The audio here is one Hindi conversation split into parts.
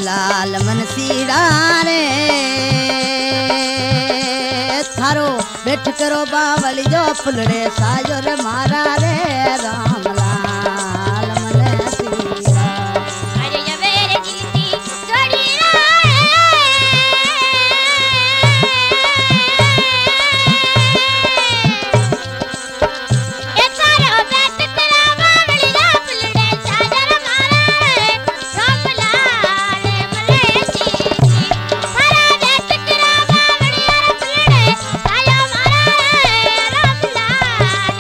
रामलाल मनसीरा रे थारो बैठ करो बावली जो फुलड़े साजो रे मारा रे रामलाल मनसीरा। अरे जवेरे जीती जोड़ी रे ए थारो बैठ करो बावली जो फुलड़े साजो रे मारा रे रामलाल मनसीरा। थारो बैठ करो बावली जो फुलड़े साजो मारा रे रामलाल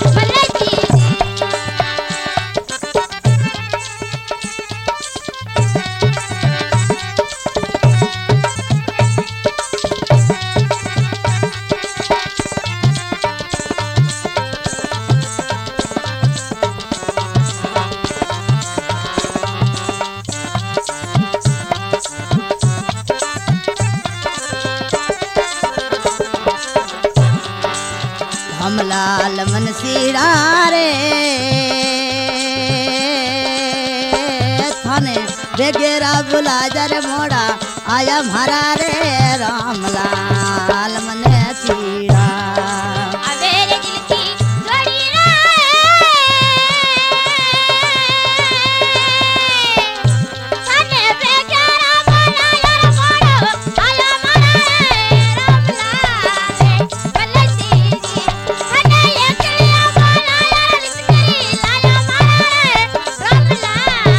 रामलाल मनसीरा रे थाने बेगेरा बुला जर मोड़ा आया मारा रे रामलाल मनसीरा। अवेरे जीती जोड़ी रे थाने बेगेरा बुला जर मोड़ा आया मारा रे रामलाल मनसीरा। थाने एकलिया बुला जर लिखरी लाया मारा रे रामलाल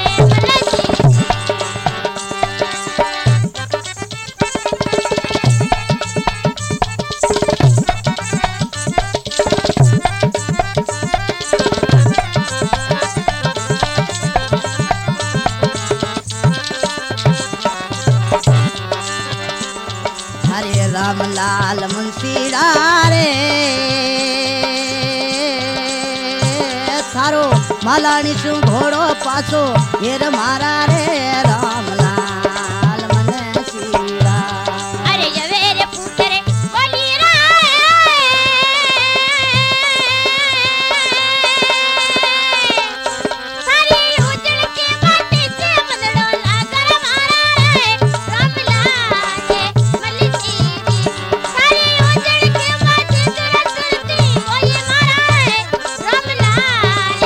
हरे रामलाल मनसीरा रे थारो मालानी सु घोड़ो पासो घेर मारा रे रामलाल मनसीरा। अरे जवेरे पुतरे बोली रे सारी उजड़ के माटी से बदड़ो लागर मारा रे रामलाल मनसीरा। सारी उजड़ के माटी से सुरती वही मारा रे रामलाल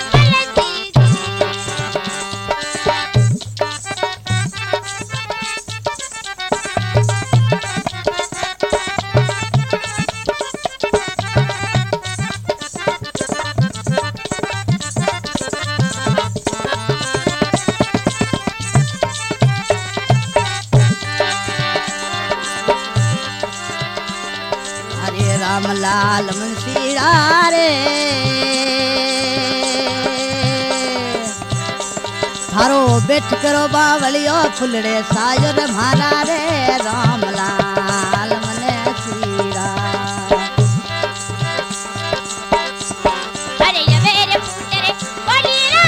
हरे रामलाल मनसीरा रे थारो बैठ करो बावलियो फुलड़े साजर मारा रे रामलाल मनसीरा। अरे जवेरे पुतरे बोली रे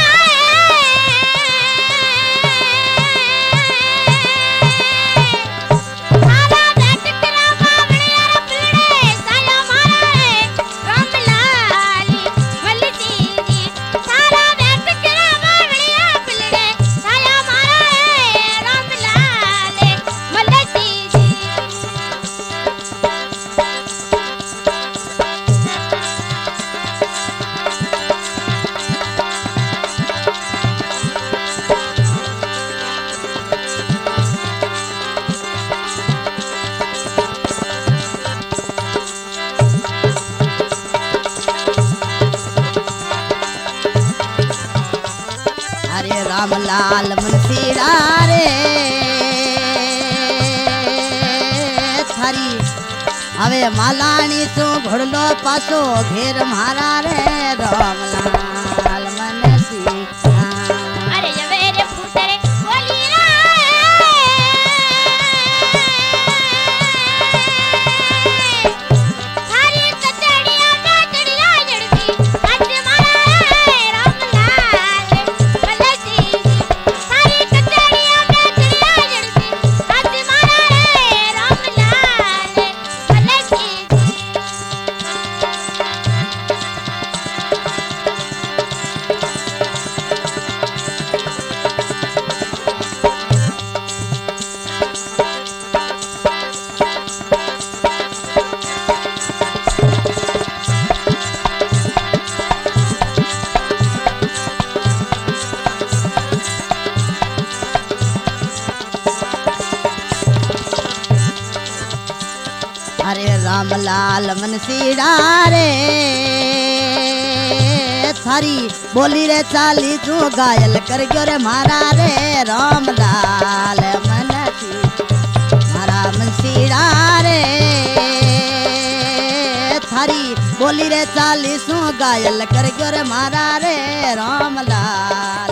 थारा बैठ करो बावली और फुलड़े साया मारा रे रामलाल मनसीरा। थारा बैठ करो बावली और फुलड़े साया मारा रे रामलाल मनसीरा। हरे रामलाल मनसीरा रे थारी हवे मालानी सु घोड़लो पासो घेर मारा रे रामलाल मनसीरा। अरे जवेरे पुतरे बोली रे थारी कचड़िया में चिड़िया जड़ती आज मारा रे रामलाल मनसीरा। थारी कचड़िया में चिड़िया जड़ती आज मारा रे रामलाल मनसीरा। अरे राम लाल मनसीड़ा रे थारी बोली रे चाली तू घायल कर गयो रे मारा रे राम लाल मारा मनसीड़ा रे थारी बोली रे चाली तू घायल कर गयो रे मारा रे राम लाल